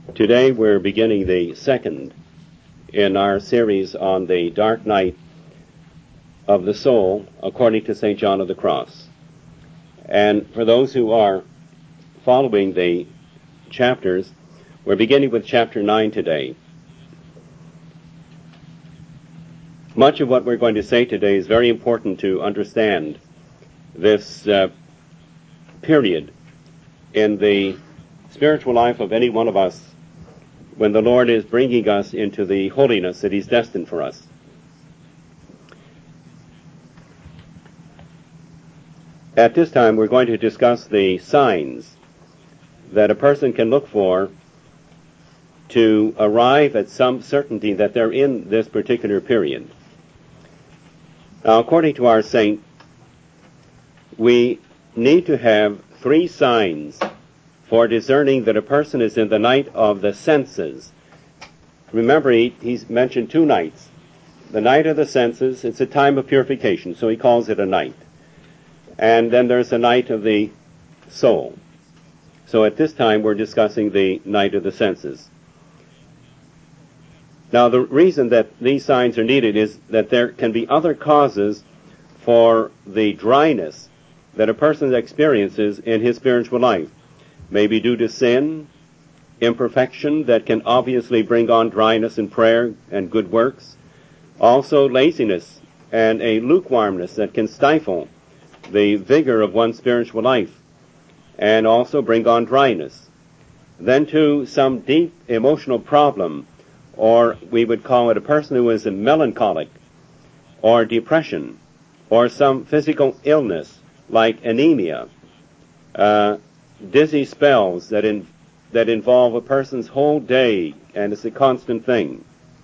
Today we're beginning the second in our series on the dark night of the soul according to St. John of the Cross. And for those who are following the chapters, we're beginning with chapter 9 today. Much of what we're going to say today is very important to understand this period in the spiritual life of any one of us when the Lord is bringing us into the holiness that He's destined for us. At this time, we're going to discuss the signs that a person can look for to arrive at some certainty that they're in this particular period. Now, according to our saint, we need to have 3 signs for discerning that a person is in the night of the senses. Remember, he's mentioned 2 nights. The night of the senses, it's a time of purification, so he calls it a night. And then there's the night of the soul. So at this time, we're discussing the night of the senses. Now, the reason that these signs are needed is that there can be other causes for the dryness that a person experiences in his spiritual life. Maybe due to sin, imperfection that can obviously bring on dryness in prayer and good works. Also laziness and a lukewarmness that can stifle the vigor of one's spiritual life and also bring on dryness. Then to some deep emotional problem, or we would call it a person who is melancholic or depression or some physical illness like anemia, dizzy spells that involve a person's whole day, and it's a constant thing.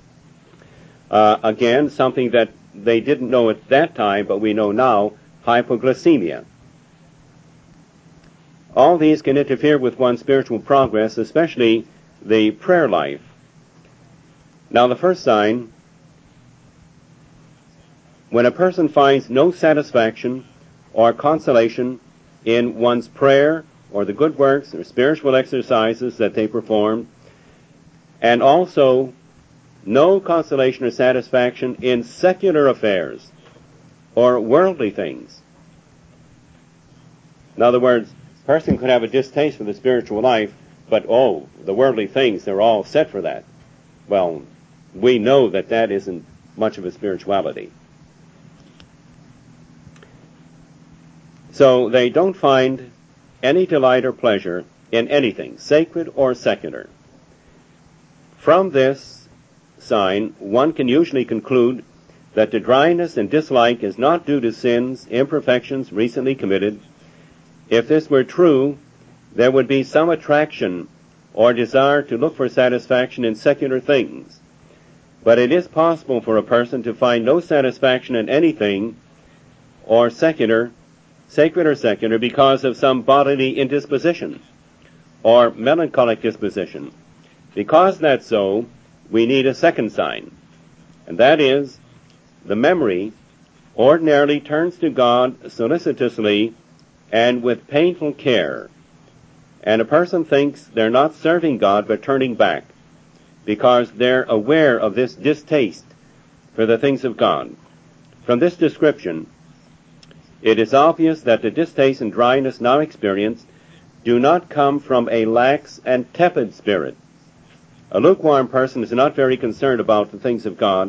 Again, something that they didn't know at that time, but we know now, hypoglycemia. All these can interfere with one's spiritual progress, especially the prayer life. Now, the first sign, when a person finds no satisfaction or consolation in one's prayer or the good works or spiritual exercises that they perform, and also no consolation or satisfaction in secular affairs or worldly things. In other words, a person could have a distaste for the spiritual life, but the worldly things, they're all set for that. Well, we know that that isn't much of a spirituality. So they don't find any delight or pleasure in anything, sacred or secular. From this sign, one can usually conclude that the dryness and dislike is not due to sins, imperfections recently committed. If this were true, there would be some attraction or desire to look for satisfaction in secular things. But it is possible for a person to find no satisfaction in anything or secular, sacred or secular, because of some bodily indisposition or melancholic disposition. Because that's so, we need a second sign, and that is the memory ordinarily turns to God solicitously and with painful care, and a person thinks they're not serving God but turning back because they're aware of this distaste for the things of God. From this description, it is obvious that the distaste and dryness now experienced do not come from a lax and tepid spirit. A lukewarm person is not very concerned about the things of God,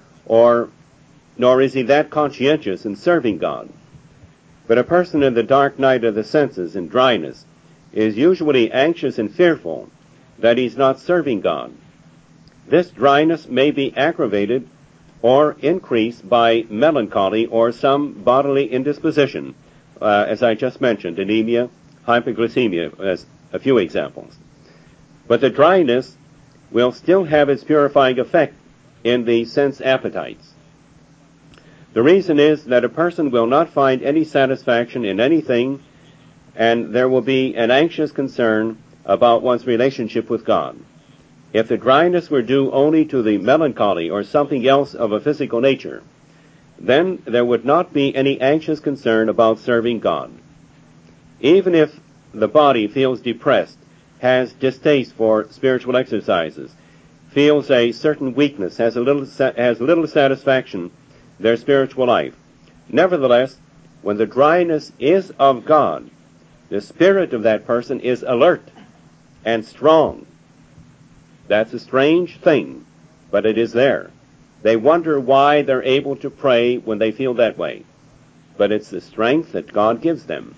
nor is he that conscientious in serving God. But a person in the dark night of the senses and dryness is usually anxious and fearful that he's not serving God. This dryness may be aggravated or increased by melancholy or some bodily indisposition, as I just mentioned, anemia, hypoglycemia, as a few examples. But the dryness will still have its purifying effect in the sense appetites. The reason is that a person will not find any satisfaction in anything, and there will be an anxious concern about one's relationship with God. If the dryness were due only to the melancholy or something else of a physical nature, then there would not be any anxious concern about serving God. Even if the body feels depressed has distaste for spiritual exercises, feels a certain weakness, has little satisfaction in their spiritual life. Nevertheless, when the dryness is of God, the spirit of that person is alert and strong. That's a strange thing, but it is there. They wonder why they're able to pray when they feel that way. But it's the strength that God gives them.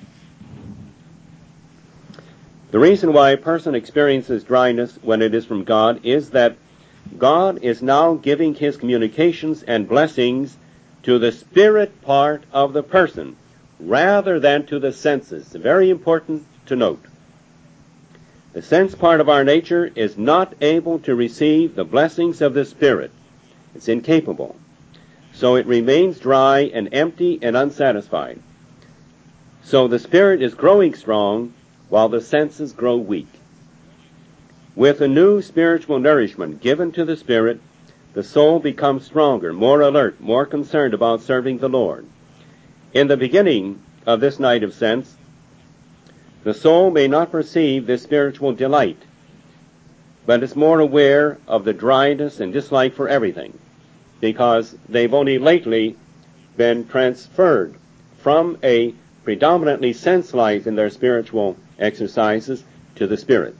The reason why a person experiences dryness when it is from God is that God is now giving his communications and blessings to the spirit part of the person rather than to the senses. Very important to note. The sense part of our nature is not able to receive the blessings of the Spirit. It's incapable. So it remains dry and empty and unsatisfied. So the Spirit is growing strong while the senses grow weak. With a new spiritual nourishment given to the Spirit, the soul becomes stronger, more alert, more concerned about serving the Lord. In the beginning of this night of sense, the soul may not perceive this spiritual delight, but is more aware of the dryness and dislike for everything, because they've only lately been transferred from a predominantly sense life in their spiritual exercises to the Spirit.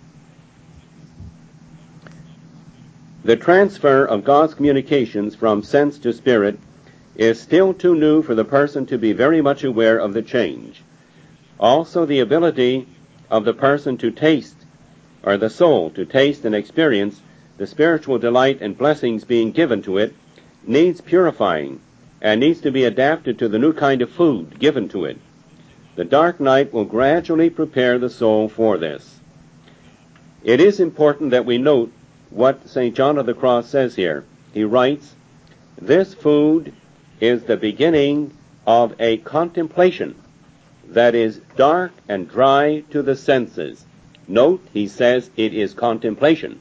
The transfer of God's communications from sense to spirit is still too new for the person to be very much aware of the change. Also, the ability of the person to taste, or the soul to taste and experience the spiritual delight and blessings being given to it, needs purifying and needs to be adapted to the new kind of food given to it. The dark night will gradually prepare the soul for this. It is important that we note what St. John of the Cross says here. He writes, "This food is the beginning of a contemplation that is dark and dry to the senses." Note, he says it is contemplation.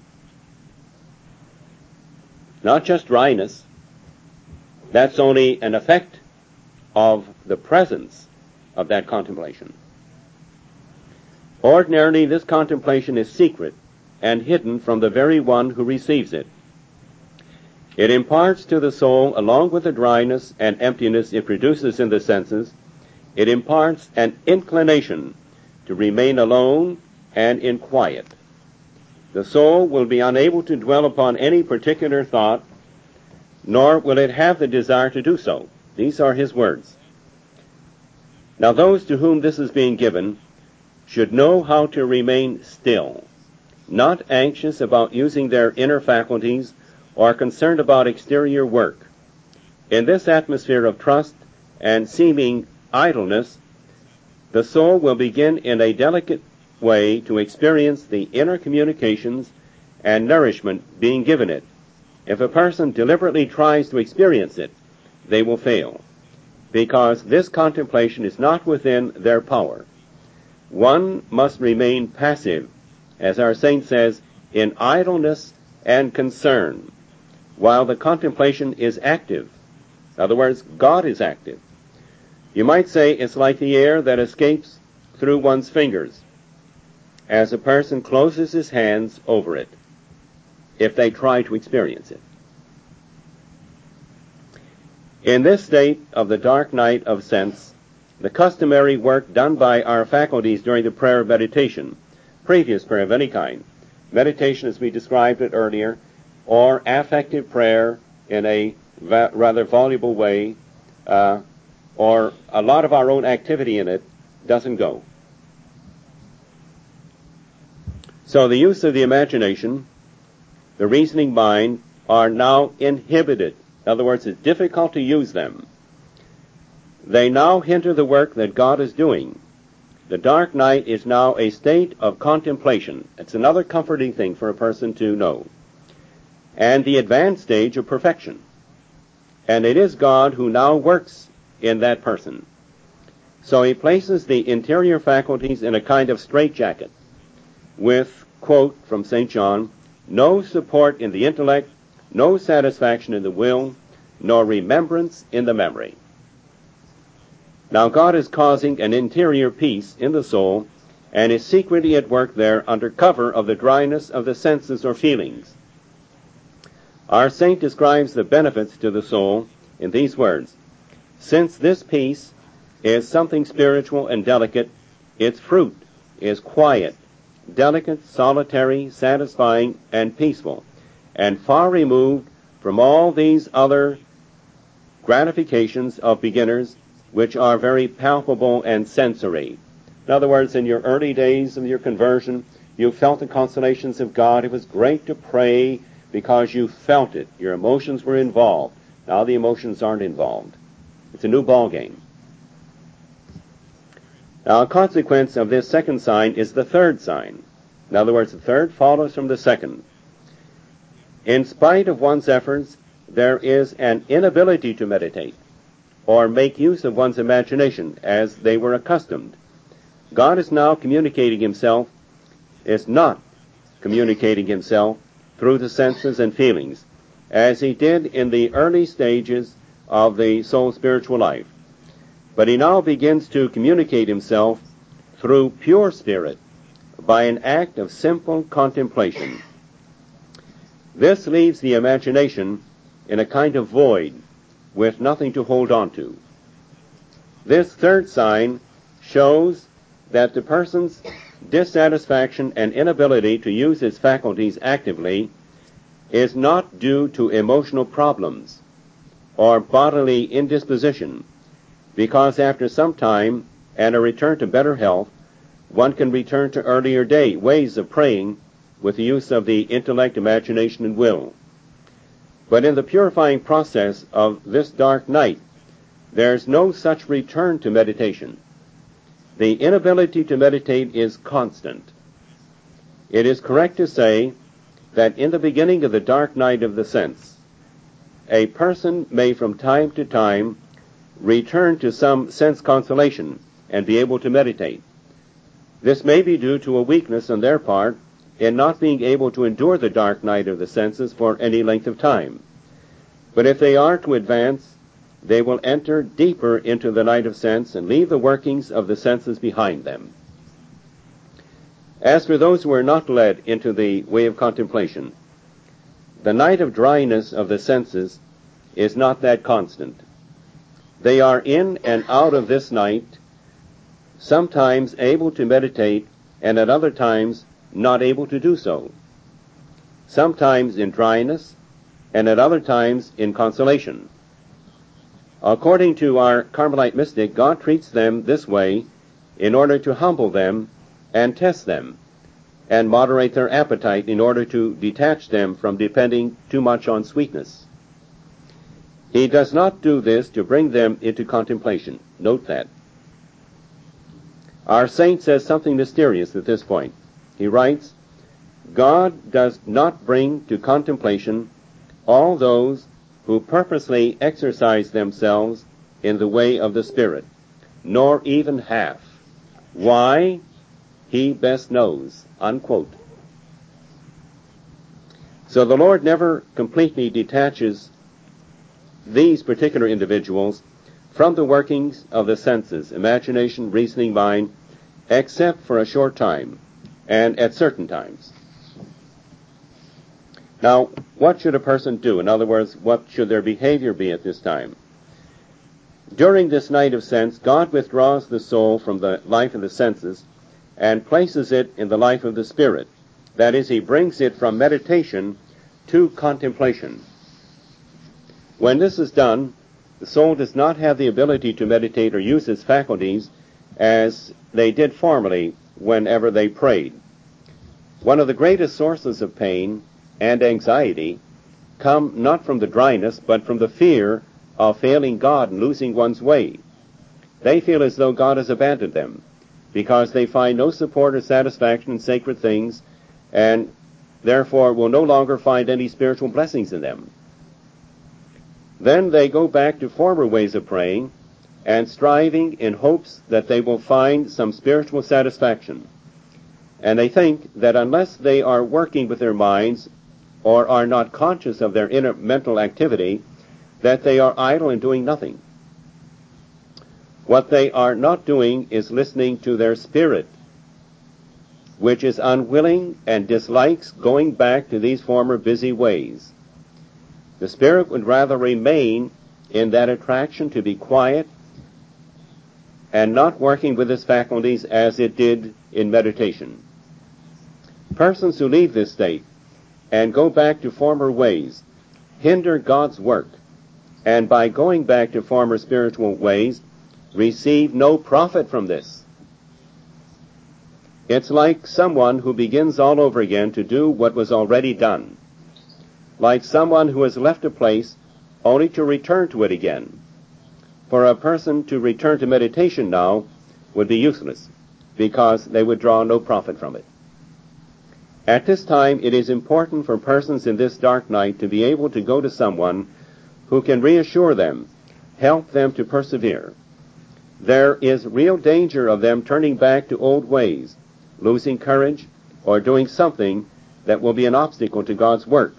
Not just dryness. That's only an effect of the presence of that contemplation. Ordinarily, this contemplation is secret and hidden from the very one who receives it. It imparts to the soul, along with the dryness and emptiness it produces in the senses, it imparts an inclination to remain alone and in quiet. The soul will be unable to dwell upon any particular thought, nor will it have the desire to do so. These are his words. Now those to whom this is being given should know how to remain still, not anxious about using their inner faculties or concerned about exterior work. In this atmosphere of trust and seeming idleness, the soul will begin in a delicate way to experience the inner communications and nourishment being given it. If a person deliberately tries to experience it, they will fail, because this contemplation is not within their power. One must remain passive, as our saint says, in idleness and concern, while the contemplation is active. In other words, God is active. You might say it's like the air that escapes through one's fingers as a person closes his hands over it, if they try to experience it. In this state of the dark night of sense, the customary work done by our faculties during the prayer of meditation, previous prayer of any kind, meditation as we described it earlier, or affective prayer in a rather voluble way, or a lot of our own activity in it, doesn't go. So the use of the imagination, the reasoning mind, are now inhibited. In other words, it's difficult to use them. They now hinder the work that God is doing. The dark night is now a state of contemplation. It's another comforting thing for a person to know. And the advanced stage of perfection. And it is God who now works in that person. So he places the interior faculties in a kind of straitjacket with, quote from St. John, "no support in the intellect, no satisfaction in the will, nor remembrance in the memory." Now God is causing an interior peace in the soul and is secretly at work there under cover of the dryness of the senses or feelings. Our saint describes the benefits to the soul in these words: since this peace is something spiritual and delicate, its fruit is quiet, delicate, solitary, satisfying, and peaceful, and far removed from all these other gratifications of beginners, which are very palpable and sensory. In other words, in your early days of your conversion, you felt the consolations of God. It was great to pray because you felt it. Your emotions were involved. Now the emotions aren't involved. It's a new ball game. Now, a consequence of this second sign is the third sign. In other words, the third follows from the second. In spite of one's efforts, there is an inability to meditate or make use of one's imagination as they were accustomed. God is now communicating himself, is not communicating himself through the senses and feelings, as he did in the early stages of the soul's spiritual life. But he now begins to communicate himself through pure spirit by an act of simple contemplation. This leaves the imagination in a kind of void with nothing to hold on to. This third sign shows that the person's dissatisfaction and inability to use his faculties actively is not due to emotional problems or bodily indisposition, because after some time and a return to better health, one can return to earlier ways of praying with the use of the intellect, imagination, and will. But in the purifying process of this dark night, there's no such return to meditation. The inability to meditate is constant. It is correct to say that in the beginning of the dark night of the sense, a person may from time to time return to some sense consolation and be able to meditate. This may be due to a weakness on their part in not being able to endure the dark night of the senses for any length of time. But if they are to advance, they will enter deeper into the night of sense and leave the workings of the senses behind them. As for those who are not led into the way of contemplation, the night of dryness of the senses is not that constant. They are in and out of this night, sometimes able to meditate, and at other times not able to do so. Sometimes in dryness, and at other times in consolation. According to our Carmelite mystic, God treats them this way in order to humble them and test them, and moderate their appetite in order to detach them from depending too much on sweetness. He does not do this to bring them into contemplation. Note that. Our saint says something mysterious at this point. He writes, God does not bring to contemplation all those who purposely exercise themselves in the way of the Spirit, nor even half. Why? He best knows. Unquote. So the Lord never completely detaches these particular individuals from the workings of the senses, imagination, reasoning mind, except for a short time, and at certain times. Now, what should a person do? In other words, what should their behavior be at this time? During this night of sense, God withdraws the soul from the life of the senses and places it in the life of the Spirit. That is, he brings it from meditation to contemplation. When this is done, the soul does not have the ability to meditate or use its faculties as they did formerly whenever they prayed. One of the greatest sources of pain and anxiety come not from the dryness, but from the fear of failing God and losing one's way. They feel as though God has abandoned them, because they find no support or satisfaction in sacred things, and therefore will no longer find any spiritual blessings in them. Then they go back to former ways of praying and striving in hopes that they will find some spiritual satisfaction. And they think that unless they are working with their minds or are not conscious of their inner mental activity, that they are idle and doing nothing. What they are not doing is listening to their spirit, which is unwilling and dislikes going back to these former busy ways. The spirit would rather remain in that attraction to be quiet and not working with its faculties as it did in meditation. Persons who leave this state and go back to former ways hinder God's work, and by going back to former spiritual ways, receive no profit from this. It's like someone who begins all over again to do what was already done, like someone who has left a place only to return to it again. For a person to return to meditation now would be useless, because they would draw no profit from it. At this time, it is important for persons in this dark night to be able to go to someone who can reassure them, help them to persevere. There is real danger of them turning back to old ways, losing courage, or doing something that will be an obstacle to God's work.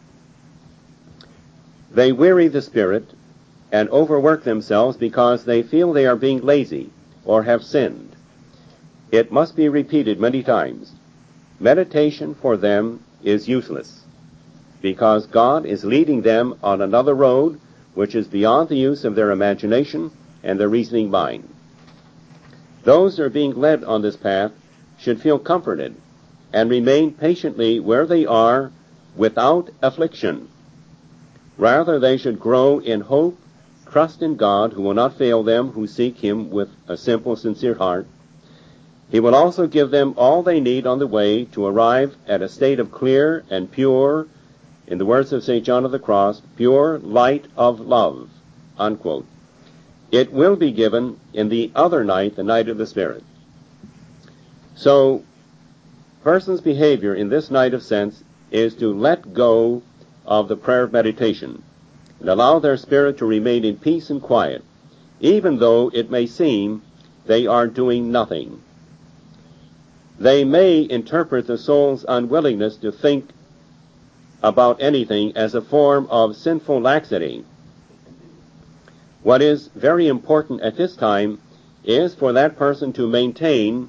They weary the spirit and overwork themselves because they feel they are being lazy or have sinned. It must be repeated many times. Meditation for them is useless, because God is leading them on another road which is beyond the use of their imagination and their reasoning mind. Those who are being led on this path should feel comforted and remain patiently where they are without affliction. Rather, they should grow in hope, trust in God, who will not fail them who seek Him with a simple, sincere heart. He will also give them all they need on the way to arrive at a state of clear and pure, in the words of St. John of the Cross, pure light of love, unquote. It will be given in the other night, the night of the Spirit. So, person's behavior in this night of sense is to let go of the prayer of meditation and allow their spirit to remain in peace and quiet, even though it may seem they are doing nothing. They may interpret the soul's unwillingness to think about anything as a form of sinful laxity. What is very important at this time is for that person to maintain,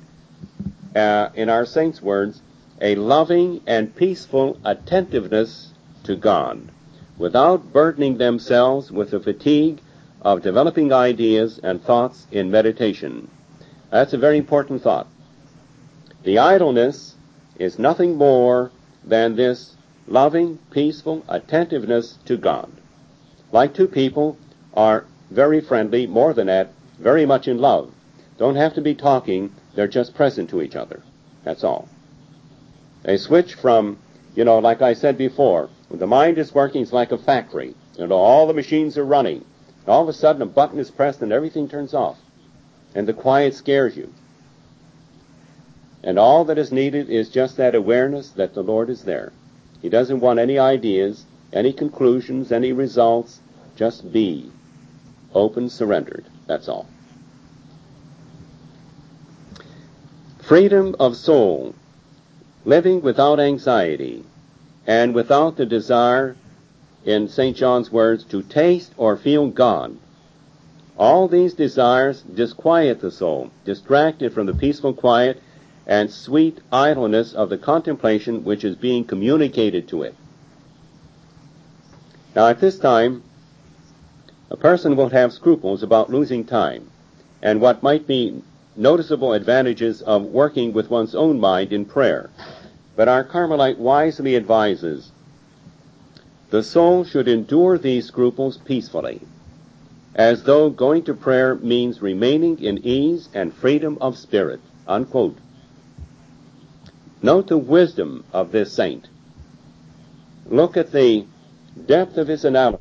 in our saints' words, a loving and peaceful attentiveness to God, without burdening themselves with the fatigue of developing ideas and thoughts in meditation. That's a very important thought. The idleness is nothing more than this loving, peaceful attentiveness to God. Like two people are very friendly, more than that, very much in love. Don't have to be talking, they're just present to each other. That's all. They switch from, like I said before, when the mind is working, it's like a factory. All the machines are running. All of a sudden a button is pressed and everything turns off. And the quiet scares you. And all that is needed is just that awareness that the Lord is there. He doesn't want any ideas, any conclusions, any results. Just be open, surrendered. That's all. Freedom of soul, living without anxiety and without the desire, in St. John's words, to taste or feel God. All these desires disquiet the soul, distract it from the peaceful quiet and sweet idleness of the contemplation which is being communicated to it. Now, at this time, a person will have scruples about losing time and what might be noticeable advantages of working with one's own mind in prayer. But our Carmelite wisely advises the soul should endure these scruples peacefully, as though going to prayer means remaining in ease and freedom of spirit, unquote. Note the wisdom of this saint. Look at the depth of his analysis.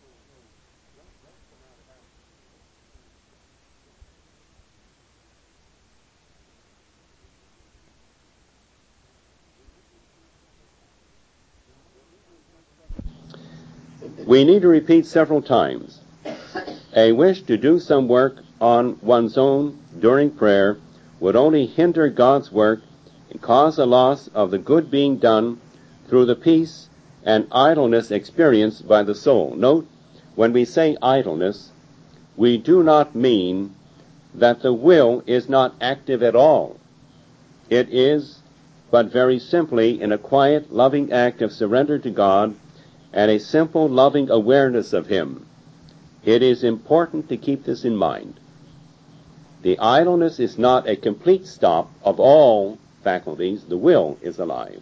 We need to repeat several times. A wish to do some work on one's own during prayer would only hinder God's work and cause a loss of the good being done through the peace and idleness experienced by the soul. Note, when we say idleness, we do not mean that the will is not active at all. It is but very simply in a quiet, loving act of surrender to God and a simple, loving awareness of Him. It is important to keep this in mind. The idleness is not a complete stop of all faculties. The will is alive.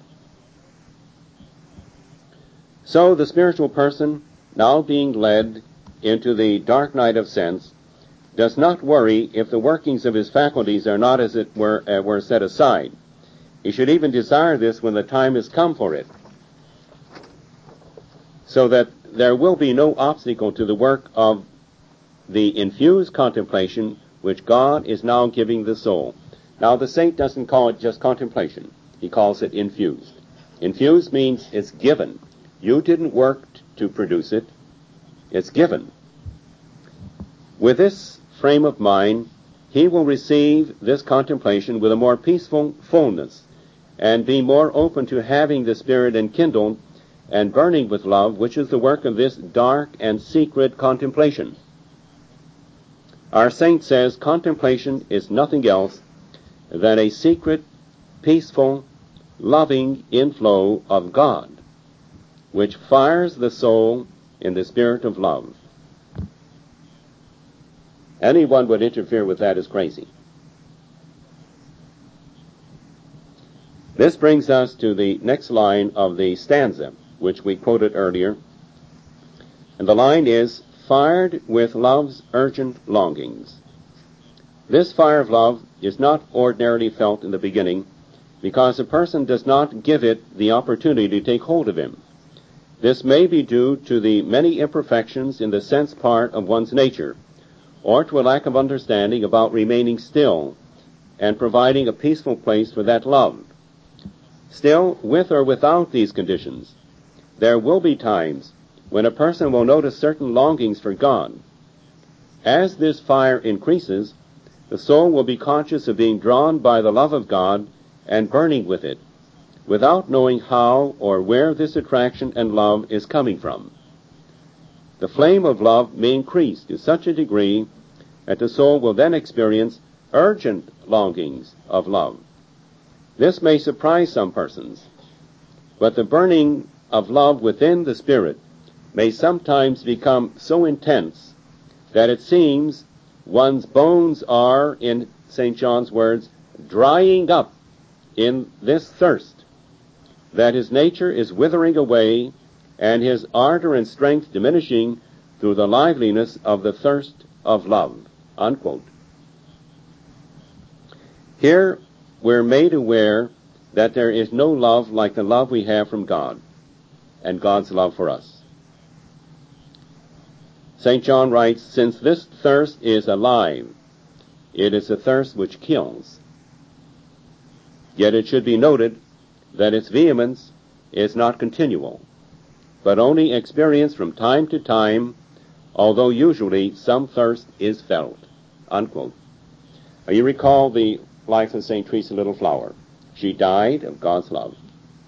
So the spiritual person, now being led into the dark night of sense, does not worry if the workings of his faculties are not, as it were set aside. He should even desire this when the time has come for it, so that there will be no obstacle to the work of the infused contemplation which God is now giving the soul. Now, the saint doesn't call it just contemplation. He calls it infused. Infused means it's given. You didn't work to produce it. It's given. With this frame of mind, he will receive this contemplation with a more peaceful fullness and be more open to having the Spirit enkindled and burning with love, which is the work of this dark and secret contemplation. Our saint says contemplation is nothing else than a secret, peaceful, loving inflow of God, which fires the soul in the spirit of love. Anyone would interfere with that is crazy. This brings us to the next line of the stanza, which we quoted earlier. And the line is, fired with love's urgent longings. This fire of love is not ordinarily felt in the beginning, because a person does not give it the opportunity to take hold of him. This may be due to the many imperfections in the sense part of one's nature, or to a lack of understanding about remaining still and providing a peaceful place for that love. Still, with or without these conditions, there will be times when a person will notice certain longings for God. As this fire increases, the soul will be conscious of being drawn by the love of God and burning with it, without knowing how or where this attraction and love is coming from. The flame of love may increase to such a degree that the soul will then experience urgent longings of love. This may surprise some persons, but the burning of love within the spirit may sometimes become so intense that it seems one's bones are, in St. John's words, drying up in this thirst, that his nature is withering away and his ardor and strength diminishing through the liveliness of the thirst of love. Unquote. Here we're made aware that there is no love like the love we have from God and God's love for us. St. John writes, since this thirst is alive, it is a thirst which kills. Yet it should be noted that its vehemence is not continual, but only experienced from time to time, although usually some thirst is felt. Unquote. You recall the life of St. Teresa Little Flower. She died of God's love.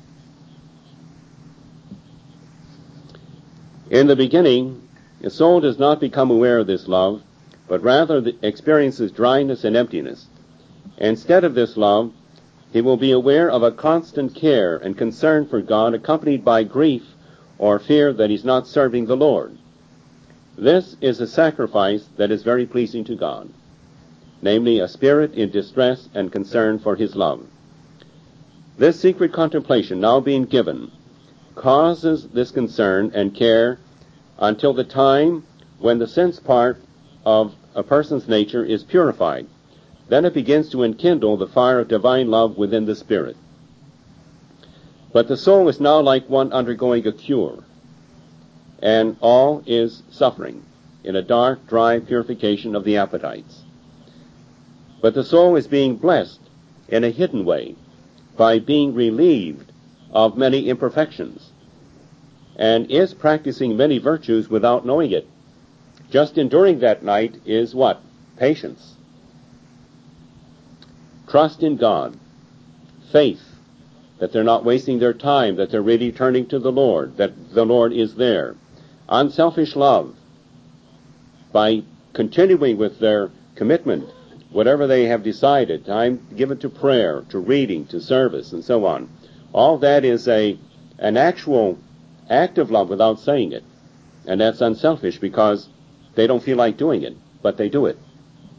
In the beginning, the soul does not become aware of this love, but rather experiences dryness and emptiness. Instead of this love, he will be aware of a constant care and concern for God, accompanied by grief or fear that he's not serving the Lord. This is a sacrifice that is very pleasing to God, namely a spirit in distress and concern for his love. This secret contemplation now being given causes this concern and care until the time when the sense part of a person's nature is purified. Then it begins to enkindle the fire of divine love within the spirit. But the soul is now like one undergoing a cure, and all is suffering in a dark, dry purification of the appetites. But the soul is being blessed in a hidden way by being relieved of many imperfections, and is practicing many virtues without knowing it. Just enduring that night is what? Patience. Trust in God. Faith that they're not wasting their time, that they're really turning to the Lord, that the Lord is there. Unselfish love by continuing with their commitment whatever they have decided, time given to prayer, to reading, to service, and so on. All that is an actual act of love without saying it. And that's unselfish because they don't feel like doing it, but they do it.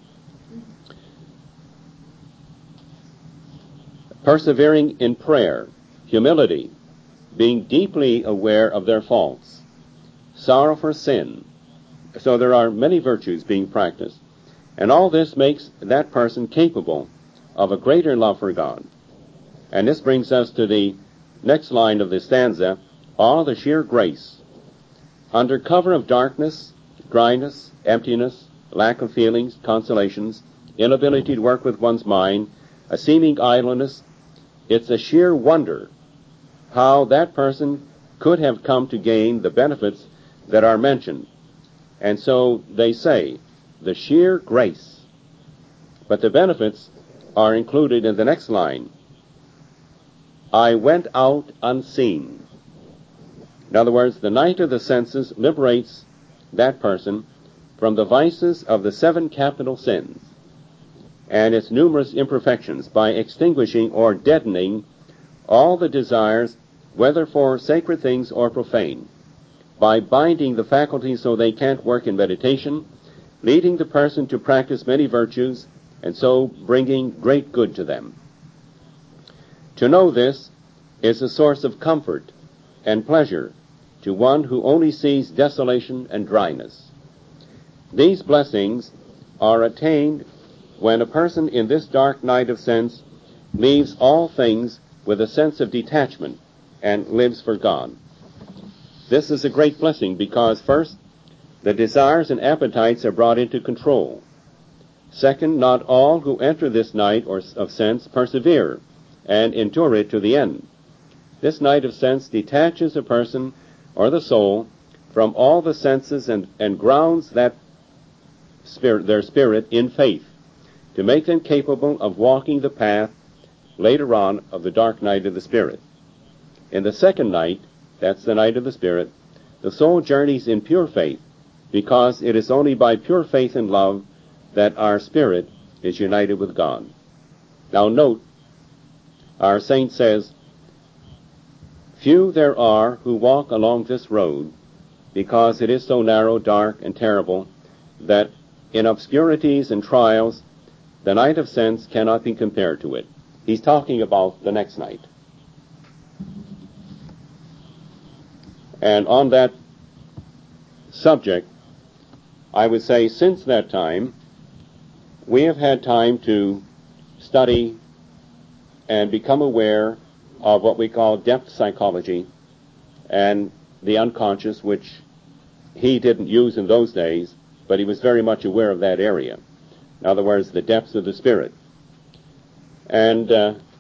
Persevering in prayer, humility, being deeply aware of their faults, sorrow for sin. So there are many virtues being practiced. And all this makes that person capable of a greater love for God. And this brings us to the next line of the stanza, all the sheer grace. Under cover of darkness, dryness, emptiness, lack of feelings, consolations, inability to work with one's mind, a seeming idleness, it's a sheer wonder how that person could have come to gain the benefits that are mentioned. And so they say, the sheer grace. But the benefits are included in the next line. I went out unseen. In other words, the night of the senses liberates that person from the vices of the 7 capital sins and its numerous imperfections by extinguishing or deadening all the desires, whether for sacred things or profane, by binding the faculties so they can't work in meditation, leading the person to practice many virtues, and so bringing great good to them. To know this is a source of comfort and pleasure to one who only sees desolation and dryness. These blessings are attained when a person in this dark night of sense leaves all things with a sense of detachment and lives for God. This is a great blessing because, first, the desires and appetites are brought into control. Second, not all who enter this night of sense persevere and endure it to the end. This night of sense detaches a person or the soul from all the senses and grounds their spirit in faith to make them capable of walking the path later on of the dark night of the spirit. In the second night, that's the night of the spirit, the soul journeys in pure faith because it is only by pure faith and love that our spirit is united with God. Now note, our saint says, few there are who walk along this road because it is so narrow, dark, and terrible that in obscurities and trials the night of sense cannot be compared to it. He's talking about the next night. And on that subject, I would say since that time, we have had time to study and become aware of what we call depth psychology and the unconscious, which he didn't use in those days, but he was very much aware of that area. In other words, the depths of the spirit. And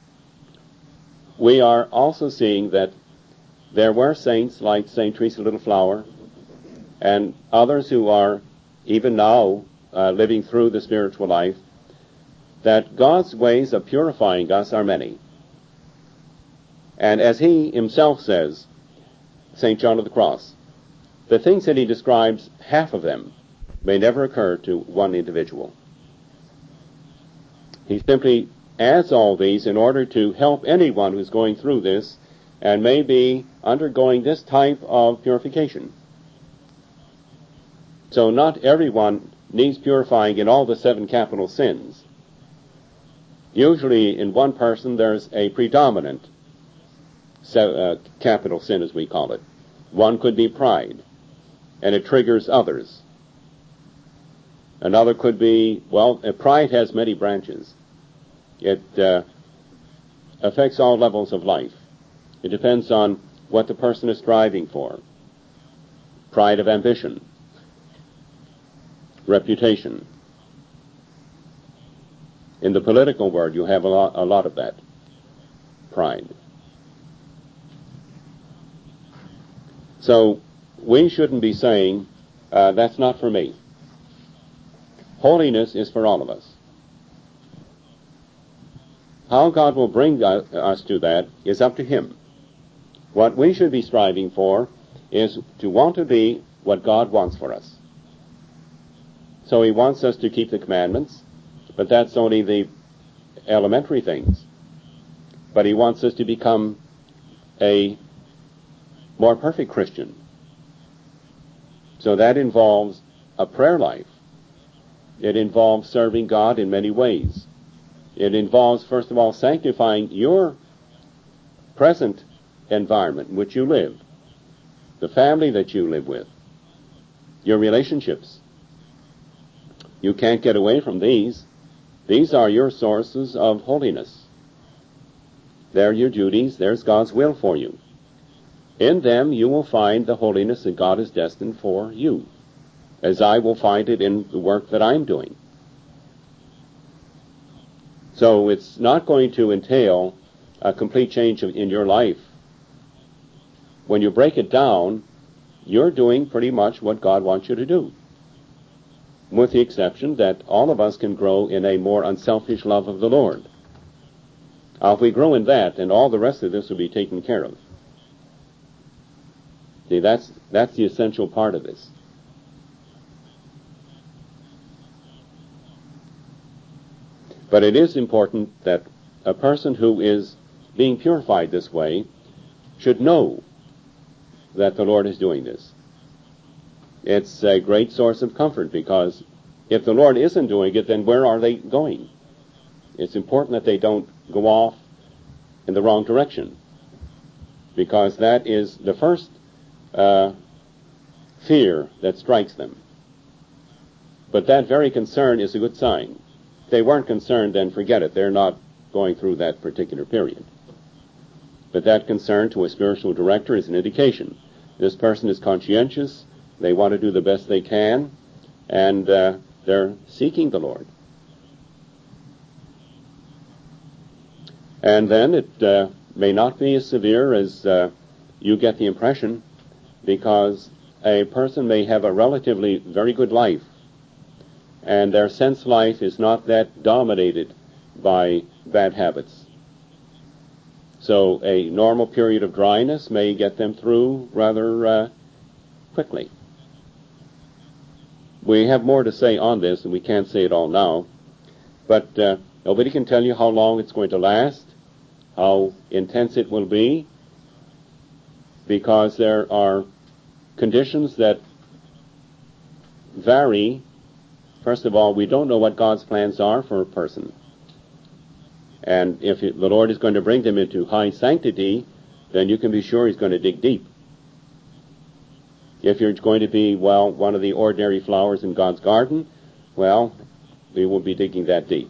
we are also seeing that there were saints like St. Teresa Little Flower and others who are even now living through the spiritual life, that God's ways of purifying us are many. And as he himself says, St. John of the Cross, the things that he describes, half of them may never occur to one individual. He simply adds all these in order to help anyone who's going through this and may be undergoing this type of purification. So not everyone needs purifying in all the 7 capital sins. Usually in one person there's a predominant capital sin, as we call it. One could be pride, and it triggers others. Another could be, pride has many branches. It affects all levels of life. It depends on what the person is striving for. Pride of ambition, reputation. In the political world, you have a lot of that. Pride. So we shouldn't be saying, that's not for me. Holiness is for all of us. How God will bring us to that is up to Him. What we should be striving for is to want to be what God wants for us. So He wants us to keep the commandments, But that's only the elementary things. But he wants us to become a more perfect Christian. So that involves a prayer life. It involves serving God in many ways. It involves, first of all, sanctifying your present environment in which you live, the family that you live with, your relationships. You can't get away from these. These are your sources of holiness. They're your duties. There's God's will for you. In them you will find the holiness that God has destined for you, as I will find it in the work that I'm doing. So it's not going to entail a complete change in your life. When you break it down, you're doing pretty much what God wants you to do, with the exception that all of us can grow in a more unselfish love of the Lord. If we grow in that, then all the rest of this will be taken care of. See, that's the essential part of this. But it is important that a person who is being purified this way should know that the Lord is doing this. It's a great source of comfort, because if the Lord isn't doing it, then where are they going? It's important that they don't go off in the wrong direction, because that is the first fear that strikes them. But that very concern is a good sign. If they weren't concerned, then forget it. They're not going through that particular period. But that concern to a spiritual director is an indication. This person is conscientious. They want to do the best they can, and they're seeking the Lord. And then it may not be as severe as you get the impression, because a person may have a relatively very good life, and their sense life is not that dominated by bad habits. So a normal period of dryness may get them through rather quickly. We have more to say on this, and we can't say it all now, but nobody can tell you how long it's going to last, how intense it will be, because there are conditions that vary. First of all, we don't know what God's plans are for a person. And if the Lord is going to bring them into high sanctity, then you can be sure He's going to dig deep. If you're going to be, well, one of the ordinary flowers in God's garden, well, we won't be digging that deep.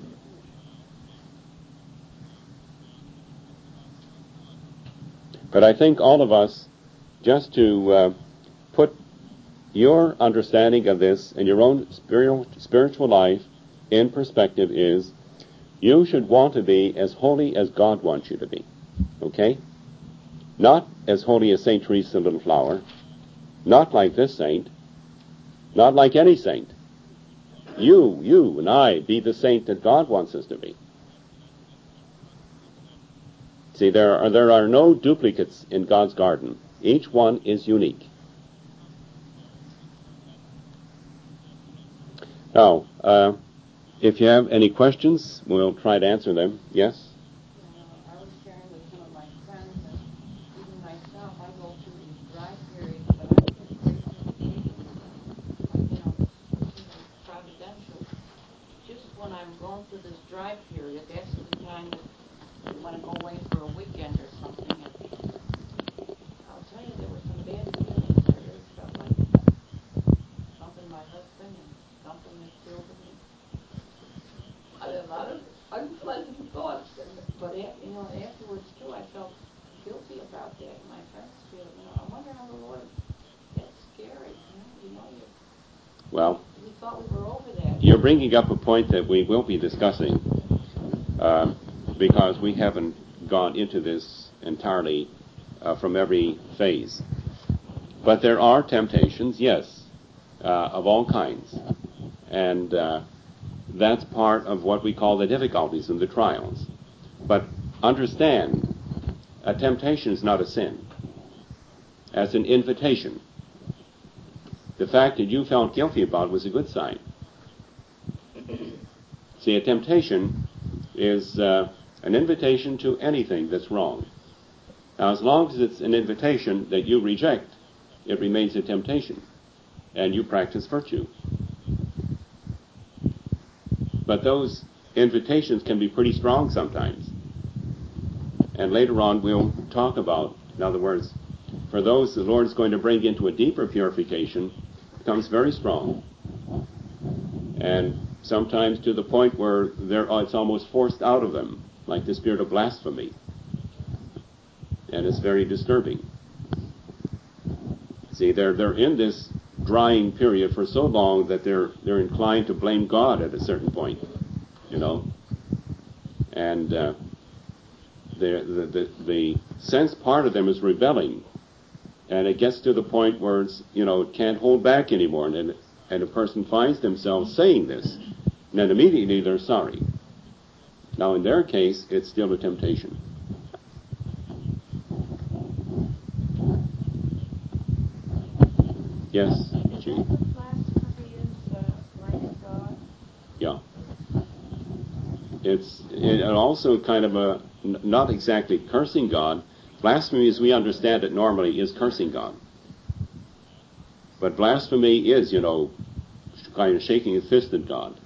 But I think all of us, just to put your understanding of this and your own spiritual life in perspective, is you should want to be as holy as God wants you to be. Okay? Not as holy as St. Teresa, little flower. Not like this saint. Not like any saint. You and I be the saint that God wants us to be. See, there are no duplicates in God's garden. Each one is unique. Now, if you have any questions, we'll try to answer them. Yes? I was sharing with some of my friends, and even myself, I go through these dry periods, but I think great temptation, providential. Just when I'm going through this dry period, that's the time that you want to go away for a weekend or something. And I'll tell you, there were some bad feelings. I really felt like dumping my husband and dumping the children. I had a lot of unpleasant thoughts, but afterwards too, I felt guilty about that. And my friends feel, I wonder how the Lord. That's scary. Well, we thought we were over that. You're bringing up a point that we will be discussing, because we haven't gone into this entirely from every phase. But there are temptations, yes, of all kinds, and that's part of what we call the difficulties and the trials. But understand, a temptation is not a sin. As an invitation. The fact that you felt guilty about was a good sign. See, a temptation is an invitation to anything that's wrong. Now, as long as it's an invitation that you reject, it remains a temptation, and you practice virtue. But those invitations can be pretty strong sometimes. And later on we'll talk about, in other words, for those the Lord is going to bring into a deeper purification, it becomes very strong. And sometimes to the point where it's almost forced out of them, like the spirit of blasphemy. And it's very disturbing. See, they're in this drying period for so long that they're inclined to blame God at a certain point, you know. And the sense part of them is rebelling, and it gets to the point where it's, you know, it can't hold back anymore, and a person finds themselves saying this, and then immediately they're sorry. Now, in their case, it's still a temptation. Yes, Gene? Blasphemy is blaming God? Yeah. It's also kind of not exactly cursing God. Blasphemy, as we understand it normally, is cursing God. But blasphemy is, you know, kind of shaking his fist at God.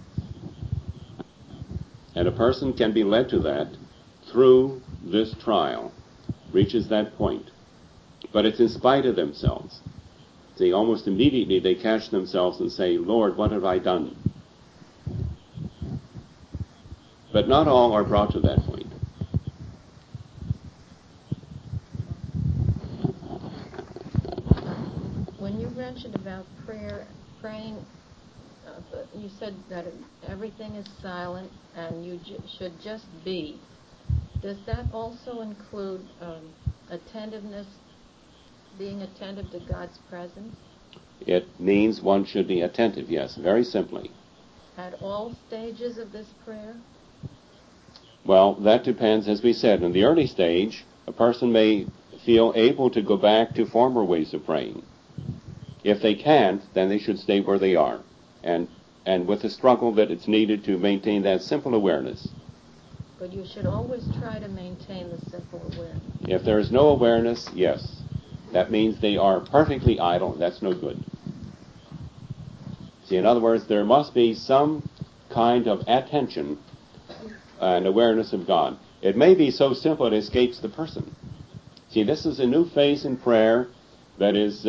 And a person can be led to that through this trial, reaches that point. But it's in spite of themselves. See, almost immediately they catch themselves and say, Lord, what have I done? But not all are brought to that point. When you mentioned about praying, you said that everything is silent and you should just be. Does that also include attentiveness, being attentive to God's presence? It means one should be attentive, yes, very simply. At all stages of this prayer? Well, that depends, as we said. In the early stage, a person may feel able to go back to former ways of praying. If they can't, then they should stay where they are, and with the struggle that it's needed to maintain that simple awareness. But you should always try to maintain the simple awareness. If there is no awareness, yes. That means they are perfectly idle. That's no good. See, in other words, there must be some kind of attention and awareness of God. It may be so simple it escapes the person. See, this is a new phase in prayer that is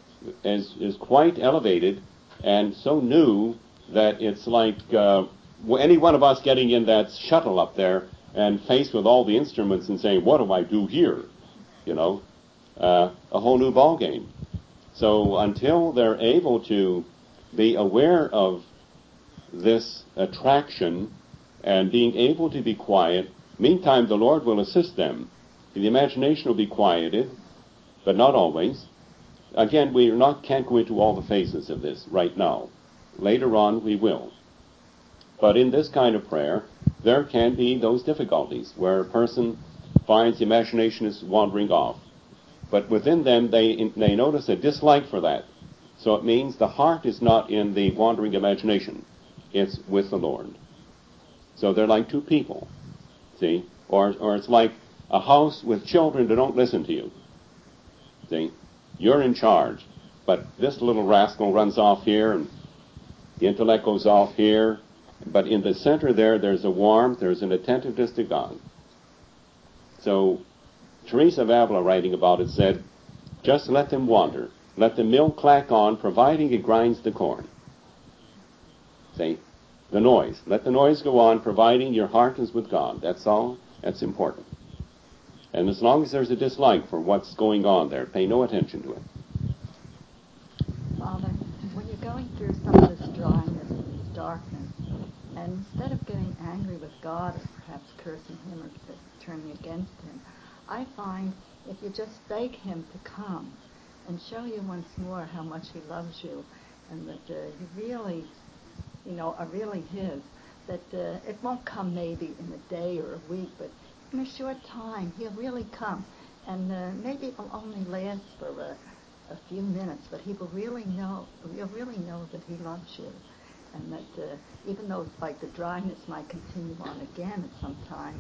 quite elevated and so new that it's like any one of us getting in that shuttle up there and faced with all the instruments and saying, what do I do here? You know, a whole new ball game. So until they're able to be aware of this attraction and being able to be quiet, meantime the Lord will assist them. The imagination will be quieted, but not always. Again, we can't go into all the phases of this right now. Later on we will. But in this kind of prayer, there can be those difficulties where a person finds the imagination is wandering off. But within them, they notice a dislike for that. So it means the heart is not in the wandering imagination. It's with the Lord. So they're like two people, see? Or it's like a house with children that don't listen to you. See? You're in charge, but this little rascal runs off here, and the intellect goes off here. But in the center there's a warmth, there's an attentiveness to God. So Teresa of Avila, writing about it, said, just let them wander. Let the mill clack on, providing it grinds the corn. See? The noise. Let the noise go on, providing your heart is with God. That's all. That's important. And as long as there's a dislike for what's going on there, pay no attention to it. Father, when you're going through some of this dryness and this darkness, and instead of getting angry with God or perhaps cursing him or turning against him, I find if you just beg him to come and show you once more how much he loves you and that you really, are really his, that it won't come maybe in a day or a week, but in a short time he'll really come. And maybe it will only last for a few minutes, but you'll really know that he loves you. and that even though like the dryness might continue on again at some time,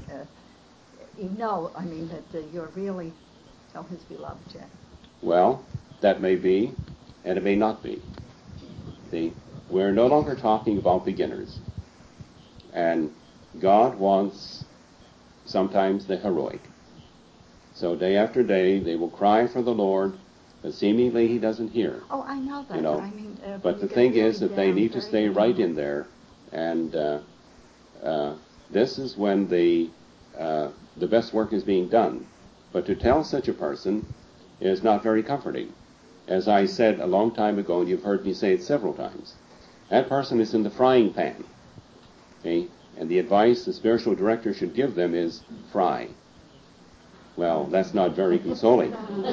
that you're really his beloved yet. Well, that may be, and it may not be. See, we're no longer talking about beginners. And God wants sometimes the heroic. So day after day, they will cry for the Lord, but seemingly he doesn't hear. Oh, I know that. But I mean, but the thing is that they need to stay right in there, and this is when the best work is being done. But to tell such a person is not very comforting. As I said a long time ago, and you've heard me say it several times, that person is in the frying pan. Okay? And the advice the spiritual director should give them is fry. Well, that's not very consoling.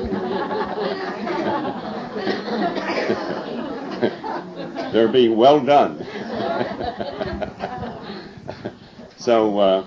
They're being well done. So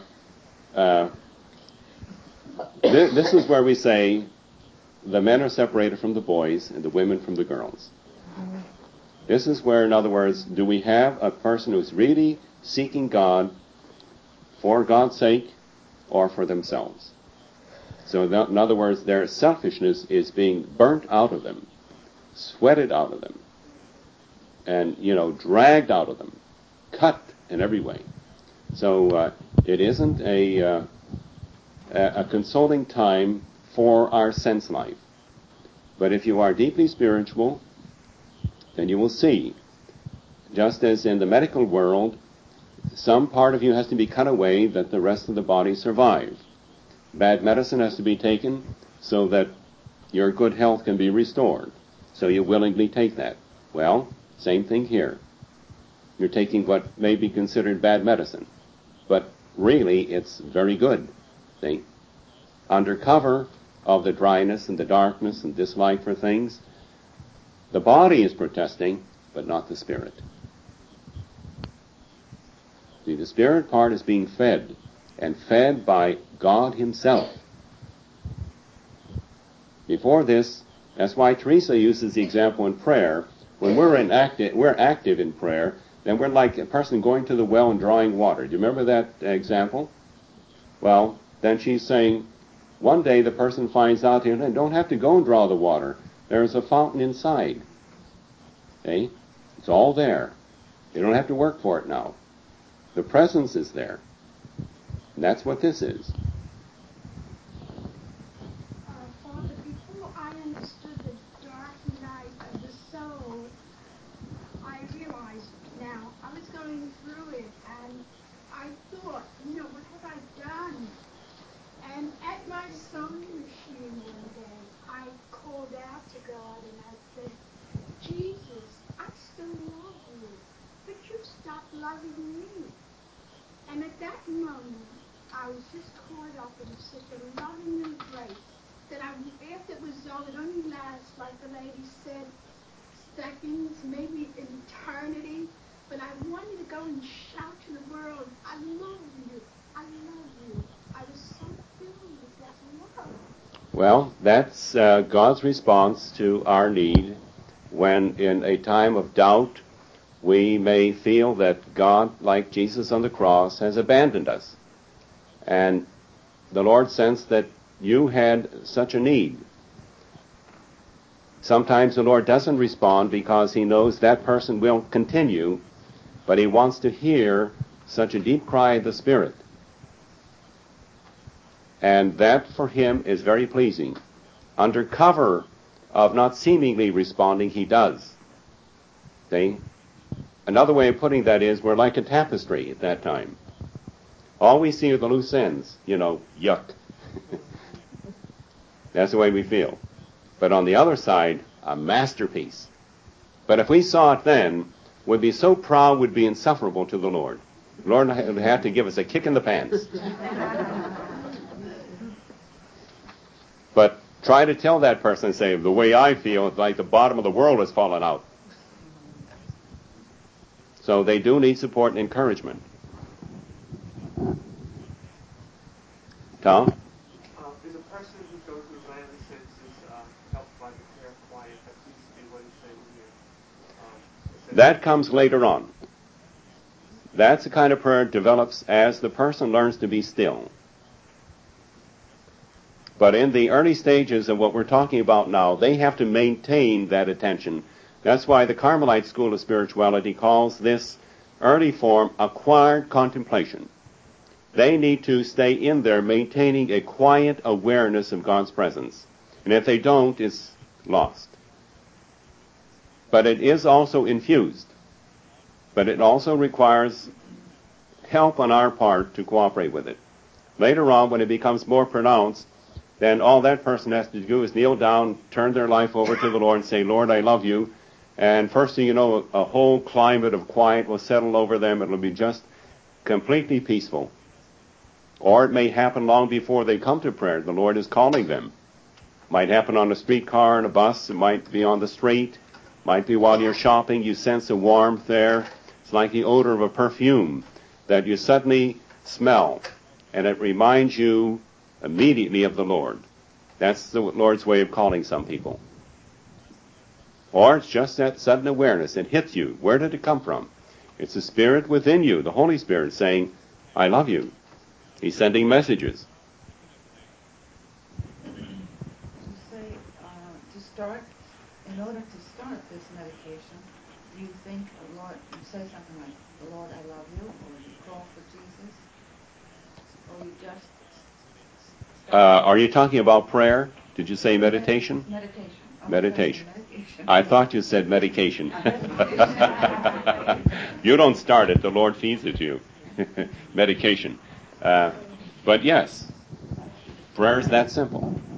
this is where we say the men are separated from the boys and the women from the girls. This is where, in other words, do we have a person who's really seeking God for God's sake or for themselves? So in other words, their selfishness is being burnt out of them, sweated out of them, and, dragged out of them, cut in every way. So it isn't a consoling time for our sense life. But if you are deeply spiritual, then you will see, just as in the medical world, some part of you has to be cut away that the rest of the body survive. Bad medicine has to be taken so that your good health can be restored. So you willingly take that. Well, same thing here. You're taking what may be considered bad medicine, but really it's very good. See? Under cover of the dryness and the darkness and dislike for things, the body is protesting, but not the spirit. See, the spirit part is being fed, and fed by God himself. Before this, that's why Teresa uses the example in prayer. When we're active in prayer, then we're like a person going to the well and drawing water. Do you remember that example? Well, then she's saying, one day the person finds out they don't have to go and draw the water. There's a fountain inside. Okay? It's all there. They don't have to work for it now. The presence is there. And that's what this is. Father, before I understood the dark night of the soul, I realized now I was going through it, and I thought, what have I done? And at my sewing machine one day, I called out to God and I said, Jesus, I still love you, but you stopped loving me. And at that moment, I was just caught up in such a loving embrace that after it was over, it only lasts, like the lady said, seconds, maybe an eternity. But I wanted to go and shout to the world, I love you, I love you. I was so filled with that love. Well, that's God's response to our need when in a time of doubt we may feel that God, like Jesus on the cross, has abandoned us. And the Lord sensed that you had such a need. Sometimes the Lord doesn't respond because he knows that person will continue, but he wants to hear such a deep cry of the Spirit. And that for him is very pleasing. Under cover of not seemingly responding, he does. See? Another way of putting that is we're like a tapestry at that time. All we see are the loose ends. Yuck. That's the way we feel. But on the other side, a masterpiece. But if we saw it then, we'd be so proud, we'd be insufferable to the Lord. The Lord would have to give us a kick in the pants. But try to tell that person and say, the way I feel, it's like the bottom of the world has fallen out. So they do need support and encouragement. Tom? Is a person who goes through the land of senses helped by the prayer quiet? That seems to be what he's saying here. That comes later on. That's the kind of prayer that develops as the person learns to be still. But in the early stages of what we're talking about now, they have to maintain that attention. That's why the Carmelite school of spirituality calls this early form acquired contemplation. They need to stay in there maintaining a quiet awareness of God's presence. And if they don't, it's lost. But it is also infused. But it also requires help on our part to cooperate with it. Later on, when it becomes more pronounced, then all that person has to do is kneel down, turn their life over to the Lord and say, Lord, I love you. And first thing you know, a whole climate of quiet will settle over them. It'll be just completely peaceful. Or it may happen long before they come to prayer. The Lord is calling them. Might happen on a streetcar, in a bus. It might be on the street. Might be while you're shopping. You sense a warmth there. It's like the odor of a perfume that you suddenly smell. And it reminds you immediately of the Lord. That's the Lord's way of calling some people. Or it's just that sudden awareness. It hits you. Where did it come from? It's the Spirit within you, the Holy Spirit, saying, I love you. He's sending messages. You say in order to start this medication, you think the Lord, you say something like, Lord, I love you, or you call for Jesus, or you just Are you talking about prayer? Did you say meditation? Meditation. Meditation. I thought you said medication. You don't start it, the Lord feeds it to you. Medication. But yes, prayer is that simple.